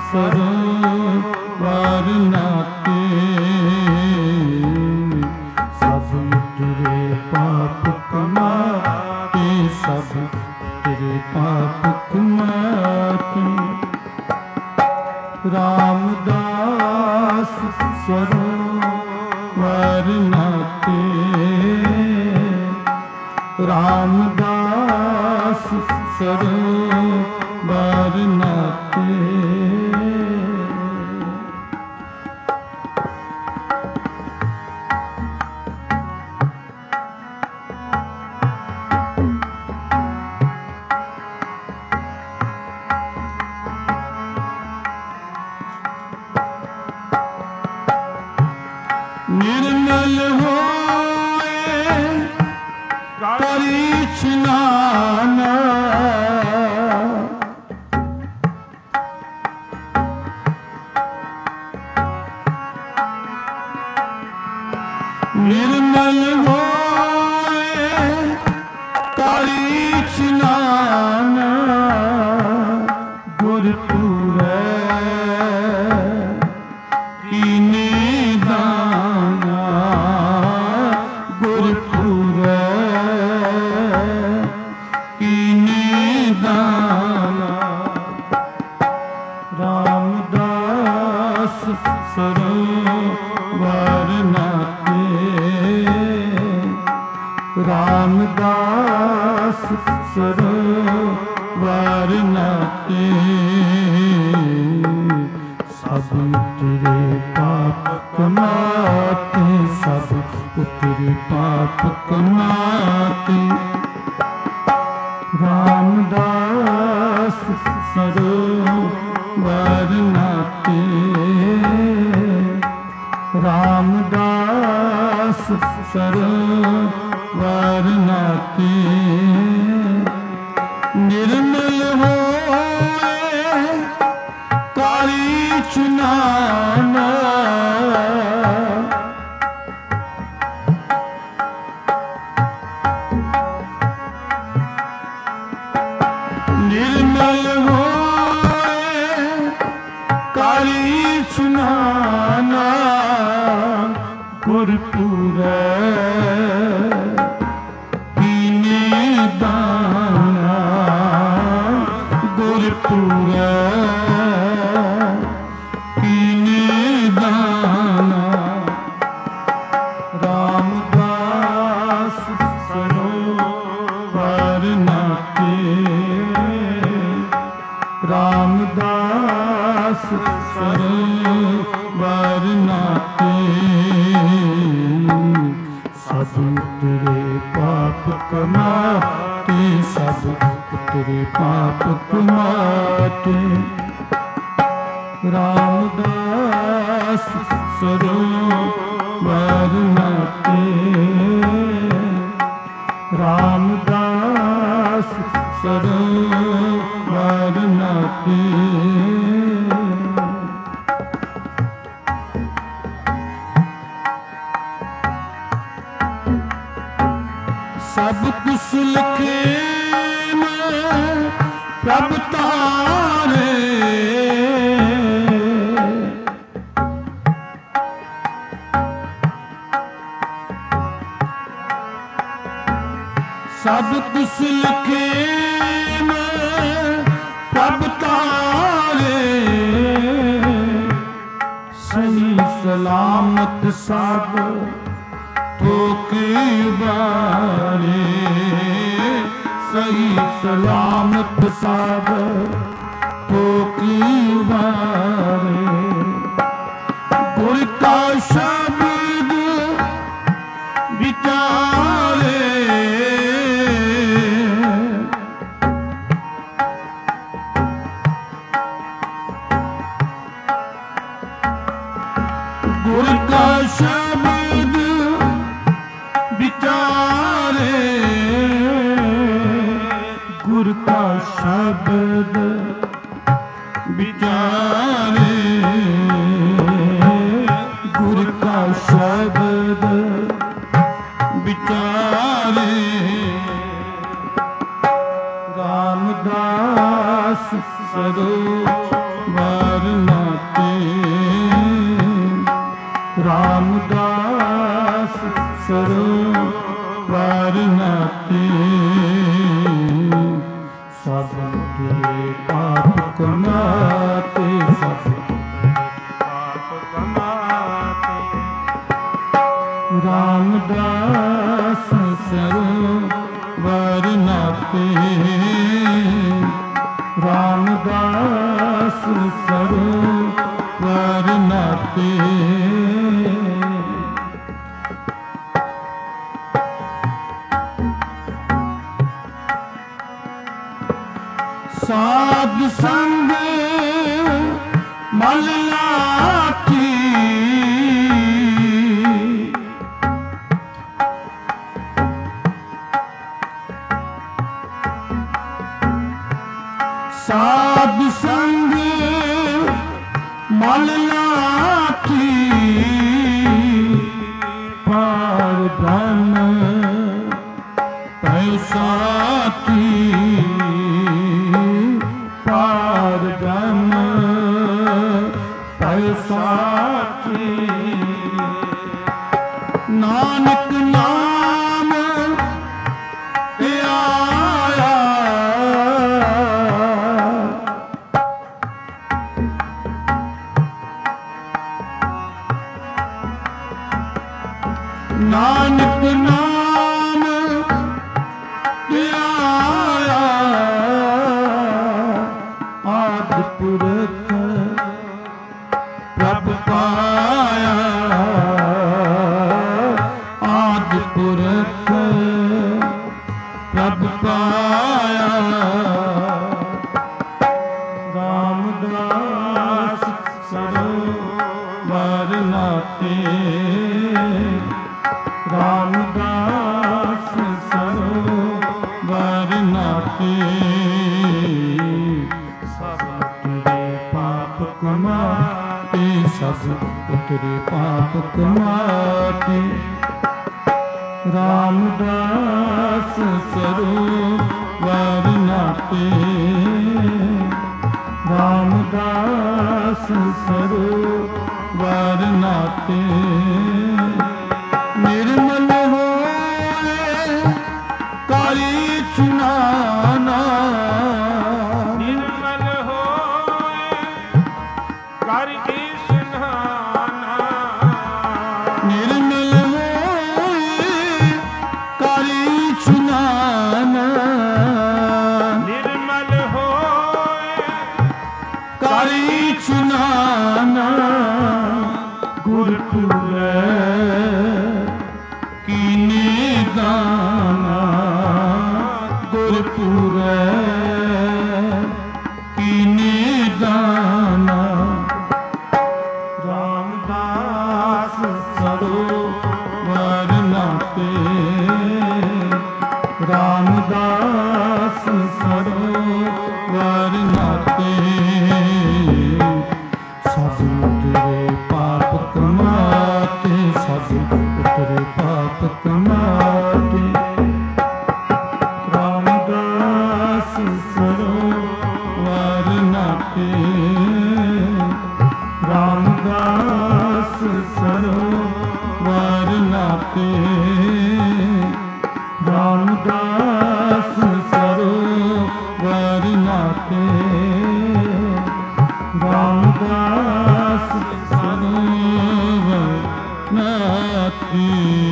ਸਰੋਵਰ ਨਾਤੇ। ਸਭ ਤੇਰੇ ਪਾਪ ਕਮਾਤੇ, ਸਭ ਤੇਰੇ ਪਾਪ ਕਮਾਤੇ। ਰਾਮਦਾਸ ਸਰੋਵਰ ਨਾਤੇ, ਰਾਮਦਾਸ ਸਰੋਵਰ ਨਾਤੇ। ਨਿਰਮਲ ਹੋਏ ਕਰੀ ਇਸ਼ਨਾਨ, ਨਿਰਮਲ ਹੋਏ ਕਰੀ ਇਸ਼ਨਾਨ। ਗੁਰਪੂਰੈ ਕੀਨੇ ਦਾਨਾ, ਗੁਰਪੂਰੈ ਕੀਨੇ ਦਾਨਾ। ਰਾਮਦਾਸ ਸਰੋਵਰ ਨਾਤੇ, ਰਾਮਦਾਸ ਸਰੋਵਰ ਨਾਤੇ। ਸਭ ਤੇਰੇ ਪਾਪ ਕਮਾਤੇ, ਸਭ ਤੇਰੇ ਪਾਪ ਕਮਾਤੇ। ਰਾਮਦਾਸ ਸਰੋਵਰ ਨਾਤੇ, ਰਾਮਦਾਸ ਸਰੋਵਰ ਨਾਤੇ। ਨਿਰਮਲ ਹੋਏ ਕਰੀ ਇਸ਼ਨਾਨ, ਨਿਰਮਲ ਹੋਏ ਕਰੀ ਇਸ਼ਨਾਨ। ਗੁਰਪੂਰੈ ਕੀਨੇ ਦਾਨਾ, ਗੁਰਪੂਰੈ ਕੀਨੇ ਦਾਨਾ। ਸਰੋਵਰ ਨਾਤੇ ਰਾਮਦਾਸ ਸਰੋਵਰ ਨਾਤੇ ਸਭ ਕੁਛ ਲਿਖੇ ਮੈਂ ਪ੍ਰਭ ਤਾਰੇ ਸਭ ਕੁਛ ਲਿਖੇ ਮੈਂ ਪ੍ਰਭ ਤਾਰੇ ਸਹੀ ਸਲਾਮਤ ਸਭ ਠੋਕੀ ਬਾਰੇ ਸਹੀ ਸਲਾਮਤ ਸਭ ਠੋਕੀ ਬਾਰੇ ਗੁਰ ਕਾ ਸ਼ਬਦ ਵਿਚਾਰੇ ਗੁਰ ਕਾ ਸ਼ਬਦ ਵਿਚਾਰੇ ਗੁਰ ਕਾ ਸ਼ਬਦ ਵਿਚਾਰੇ ਗੁਰ ਕਾ ਸ਼ਬਦ ਵਿਚਾਰੇ ਰਾਮਦਾਸ ਸਰੋਵਰ ਨਾਤੇ ਰਾਮਦਾਸ ਸਰੋਵਰ ਨਾਤੇ ਸਭ ਤੇਰੇ ਪਾਪ ਕਮਾਤੇ ਸਭ ਪਾਪ ਕਮਾਤੇ ਰਾਮਦਾਸ ਸਰੋਵਰ ਨਾਤੇ ਰਾਮਦਾਸ ਸਰੋਵਰ ਨਾਤੇ ਸਾਧ ਸੰਗ ਮਲ ਲਾਠੀ ਸਾਧ ਸੰਗ ਮਲ ਲਾਠੀ ਪਾਰ ਬ੍ਰਹਮ ਪੈਸਾਤੀ ਪਾਰ ਬ੍ਰਹਮ ਪੈਸਾਤੀ ਨਾਨਕ ਨਾਮ ਤੇ ਆਇਆ ਨਾਨਕ ਨਾਮ ਤੇ ਆਇਆ ਆਦਿ ਪੁਰਖ ਪ੍ਰਭ ਪਾਇਆ ਆਦਿ ਪੁਰਖ ਪ੍ਰਭ ਪਾਇਆ ਰਾਮਦਾਸ ਸਰੋਵਰ ਨਾਤੇ ਰਾਮਦਾਸ ਸਰੋਵਰ ਨਾਤੇ ਸਭ ਤੇਰੇ ਪਾਪ ਕਮਾਤੇ ਸਭ ਤੇਰੇ ਪਾਪ ਕਮਾਤੇ ਰਾਮਦਾਸ ਸਰੋਵਰ ਨਾਤੇ ਰਾਮਦਾਸ ਸਰੋਵਰ ਨਾਤੇ ਨਿਰਮਲ ਹੋਏ ਕਾਲੀ ਚੁਨਾਨਾ ਨਿਰਮਲ ਹੋਏ ਕਰ ਇਸ਼ਨਾਨਾ ਨਿਰਮਲ ਹੋਏ ਕਾਲੀ ਚੁਨਾਨਾ ਨਿਰਮਲ ਹੋਏ ਕਾਲੀ ਚੁਨਾਨਾ ਗੁਰਪੁਰੈ ਕੀਨੇ ਦਾਨਾ ਗੁਰਪੁਰੈ ਕੀਨੇ ਦਾਨਾ ਰਾਮਦਾਸ ਸਭ ਉਤਰੇ ਪਾਪ ਕਮਾਤੇ, ਸਭ ਉਤਰੇ ਪਾਪ ਕਮਾਤੇ। ਰਾਮਦਾਸ ਸਰੋਵਰ ਨਾਤੇ, ਰਾਮਦਾਸ ਸਰੋਵਰ ਨਾਤੇ, ਰਾਮਦਾਸ ਸਰੋਵਰ ਨਾਤੇ, ਰਾਮਦਾਸ ਸਰੋਵਰ ਨਾਤੇ।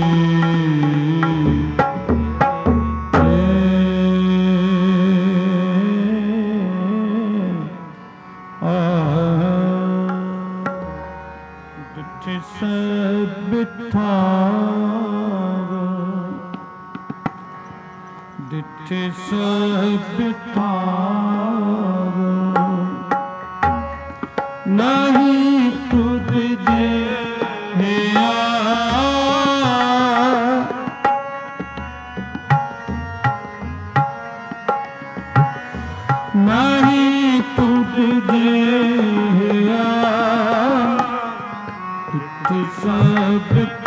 ਜਿੱਥੇ ਸਭ ਬਿਠਾਵ, ਜਿੱਥੇ ਸਭ ਬਿਠਾਵ, ਨਹੀਂ ਤੁਧ ਜਿਹਾ, ਨਹੀਂ ਤੁਧ ਜਿਹਾ। ਜਿੱਥੇ ਸਭ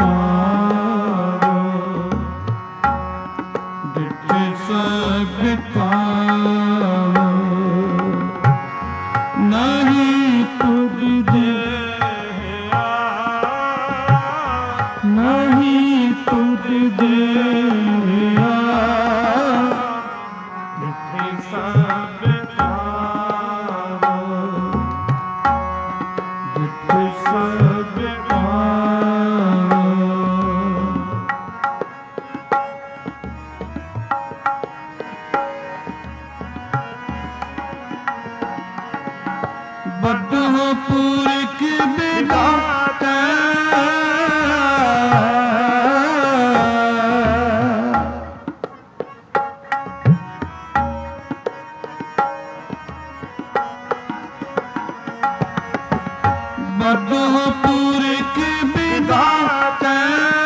ਬਿਠਾਵ, ਜਿੱਥੇ ਸਭ ਬਿਠਾਵ, ਨਹੀਂ ਤੁਧ ਜਿਹਾ, ਨਹੀਂ ਤੁਧ ਜਿਹਾ। ਜਿੱਥੇ ਸਭ ਬਿਠਾਵ, ਜਿੱਥੇ ਸਭ ਬਿਠਾਵ। ਬਦਹੁ ਪੁਰਖ ਬਿਦਾਤਾ, ਬਦਹੁ ਪੁਰਖ ਬਿਦਾਤਾ।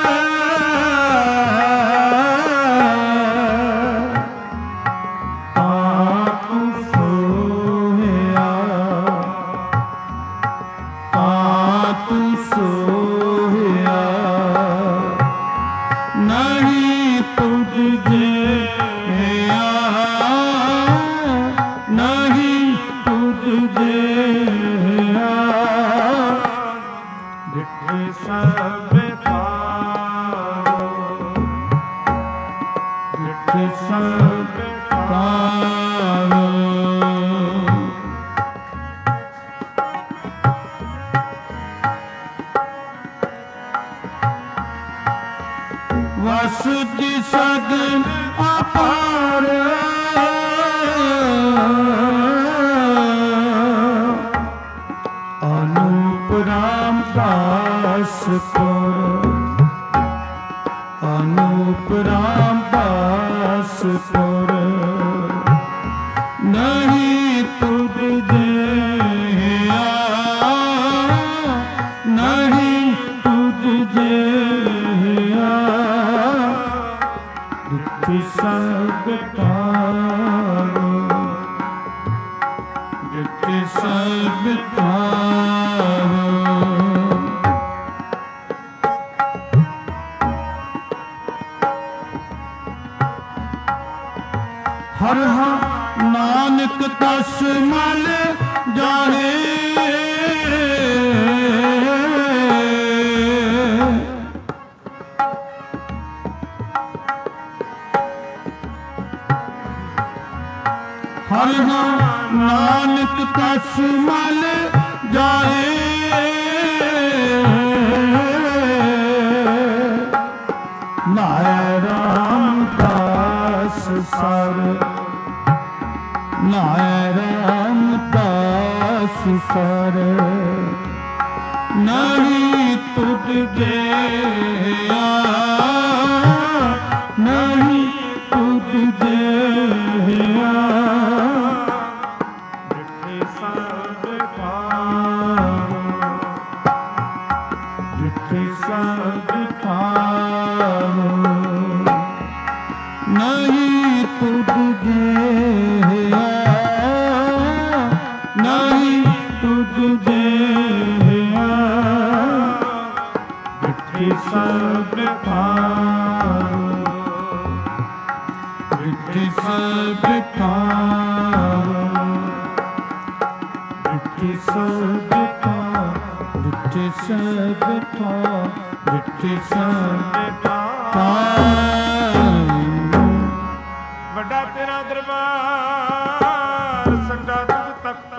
ਆਪ ਸੋਹਿਆ, ਆਪ ਸੋਹਿਆ, ਨਹੀਂ ਤੁਧ ਜਿਹਾ, ਨਹੀਂ ਤੁਧ ਜਿਹਾ। ਜਿੱਥੇ ਸਭ ਬਿਠਾਵ, ਜਿੱਥੇ ਸਭ ਬਿਠਾਵ। ਵਸਤਿ ਸਗਨ ਅਪਾਰ, ਅਨੂਪ ਰਾਮਦਾਸ ਪੁਰ, ਅਨੂਪ ਰਾਮਦਾਸ ਪੁਰ। ਨਹੀਂ ਤੁਧ ਜਿਹਾ, ਨਹੀਂ ਤੁਧ ਜਿਹਾ। ਜਿੱਥੇ ਸਭ ਬਿਠਾਵ, ਜਿੱਥੇ ਸਭ ਬਿਠਾਵ। ਹਰ ਹਰ ਨਾਨਕ ਦਸ ਮਲ ਜਾਹੇ, ਹਰ ਹਰ ਨਾਨਕ ਦਸ ਮਲ ਜਾਹੇ। ਨਾਇ ਰਾਮਦਾਸ ਸਰ, ਨਾਇ ਰਾਮਦਾਸ ਸਰ। ਨਹੀਂ ਤੁਧ ਜਿਹਾ, ਨਹੀਂ ਤੁਧ ਜਿਹਾ। ਜਿੱਥੇ ਸਭ ਬਿਠਾਵ, ਜਿੱਥੇ ਸਭ ਬਿਠਾਵ। ਨਹੀਂ ਤੁਧ ਜਿਹਾ, ਨਹੀਂ ਤੁਧ ਜਿਹਾ। ਬਿਠਾਓ, ਬਿਠੀ ਸੇ ਬਿਠਾਓ, ਬਿਠੀ ਸੇ ਬਿਠਾਓ, ਬਿਠੀ ਸੇ ਬਿਠਾਓ, ਬਿਠੀ ਸੇ ਬਿਠਾਓ। ਵੱਡਾ ਤੇਰਾ ਦਰਬਾਰ, ਸੱਚਾ ਤੁਝ ਤਖਤ,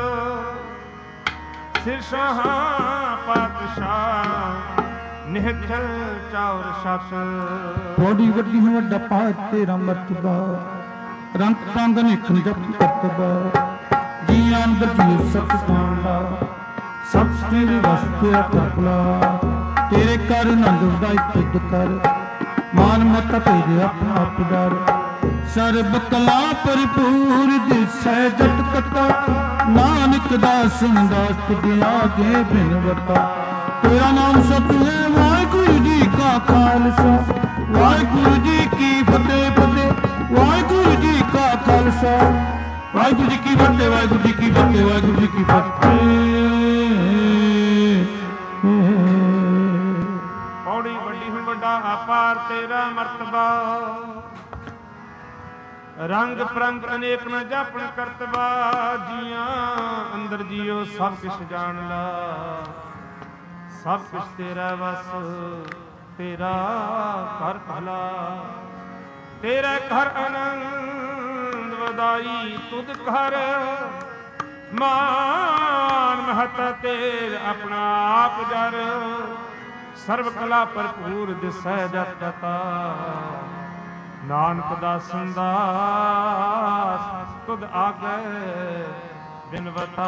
ਸਿਰ ਸ਼ਾਹਾਂ ਪਾਤਸ਼ਾਹ, ਨਿਹਚਲ ਚੌਰ ਛਤ। ਬੋੜੀ ਵੱਡੀ ਹੈ ਵੱਡਾ ਪਾਤ ਤੇਰਾ ਮਰਤਬਾ, ਰੰਗ ਪੰਗ ਨਿਖਣ ਜਪ ਕਰਤਬਾ, ਜੀ ਅੰਦਰ ਜੀ ਸਤ ਸੁਣਦਾ, ਸਭ ਤੇਰੇ ਵਸਤੇ ਆਪਲਾ, ਤੇਰੇ ਕਰ ਨੰਦ ਉਦਾਈ ਤੁਧ ਕਰ, ਮਾਨ ਮਤਾ ਤੇਰੇ ਆਪਣਾ ਆਪ ਡਰ, ਸਰਬ ਕਲਾ ਭਰਪੂਰ ਦਿਸੈ ਜਟ ਕਤਾ, ਨਾਨਕ ਦਾਸ ਦਾਸ ਤੁਧ ਆਗੇ ਬਿਨਵਤਾ। ਤੇਰਾ ਨਾਮ ਸਤਿ ਹੈ, ਵਾਹਿਗੁਰੂ ਜੀ ਕਾ ਖਾਲਸਾ, ਵਾਹਿਗੁਰੂ ਜੀ ਕੀ ਫਤਿਹ ਫਤਿਹ, ਵਾਹਿਗੁਰੂ ਜੀ ਕਾ ਖਾਲਸਾ, ਵਾਹਿਗੁਰੂ ਜੀ ਕੀ ਫਤਿਹ, ਵਾਹਿਗੁਰੂ ਜੀ ਕੀ ਫਤਿਹ, ਵਾਹਿਗੁਰੂ ਜੀ ਕੀ ਫਤਿਹ। ਪੌੜੀ ਵੱਡੀ ਹੁਣ ਵੱਡਾ ਅਪਾਰ ਤੇਰਾ ਮਰਤਬਾ, ਰੰਗ ਪ੍ਰੰਗ ਅਨੇਕ ਨ ਜਾਪਣ ਕਰਤਬਾ, ਜੀਆਂ ਅੰਦਰ ਜੀਓ ਸਭ ਕਿਛ ਜਾਣ ਲਾ, ਸਭ ਕੁਛ ਤੇਰਾ ਵਸ, ਤੇਰਾ ਘਰ ਭਲਾ, ਤੇਰਾ ਘਰ ਆਨੰਦ ਵਧਾਈ ਤੁਧ ਘਰ, ਮਾਨ ਮਹਤ ਤੇਰ ਆਪਣਾ ਆਪ ਜਰ, ਸਰਬ ਕਲਾ ਭਰਪੂਰ ਦਿਸੈ ਜਤ ਕਤਾ, ਨਾਨਕ ਦਾਸਨ ਦਾਸ ਤੁਧ ਆਗੇ ਬਿਨਵਤਾ।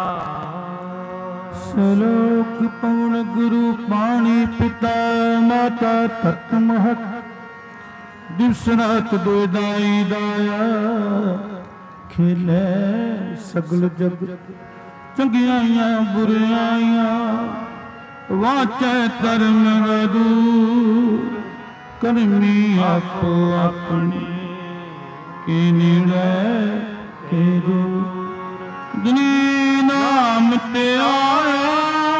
ਸਲੋਕ ਪਵਨ ਗੁਰੂ ਪਾਣੀ ਪਿਤਾ ਮਾਤਾ ਤਤ ਮਹਤ, ਦਿਵਸ ਰਾਤ ਦੋ ਦਾਈ ਦਾਇਆ, ਖੇਲੇ ਸਗਲ ਜਗ, ਚੰਗਿਆਈਆਂ ਬੁਰਿਆਈਆਂ, ਵਾਚੈ ਧਰਮ ਦੂਰ, ਕਰਮੀ ਆਪੋ ਆਪਣੀ, ਕੀ ਨੀੜੈ ਕੇ ਦੂਰ, ਜਿਨੀ ਨਾਮ ਤੇ ਆਇਆ,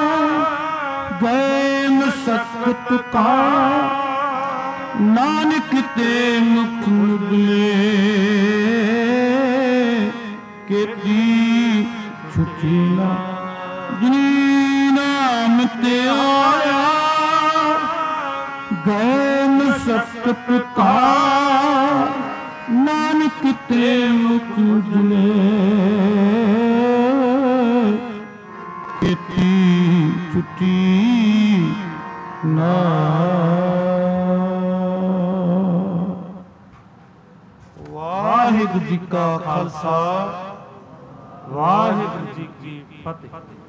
ਗਏ ਮਸਕਤ ਕਾ, ਨਾਨਕ ਤੇ ਮੁਖ ਮੁਦਲੇ, ਕੀਤੀ ਛੁਟੀ ਨਾ, ਜਿਨੀ ਨਾਮ ਤੇ ਆਇਆ, ਗਏ ਮਸਕਤ ਕਾ, ਨਾਨਕ ਤੇ ਮੁਖ ਮੁਦਲੇ, ਕੀਤੀ ਛੁਟੀ ਨਾ। ਵਾਹਿਗੁਰੂ ਜੀ ਕਾ ਖਾਲਸਾ, ਵਾਹਿਗੁਰੂ ਜੀ ਕੀ ਫਤਿਹ।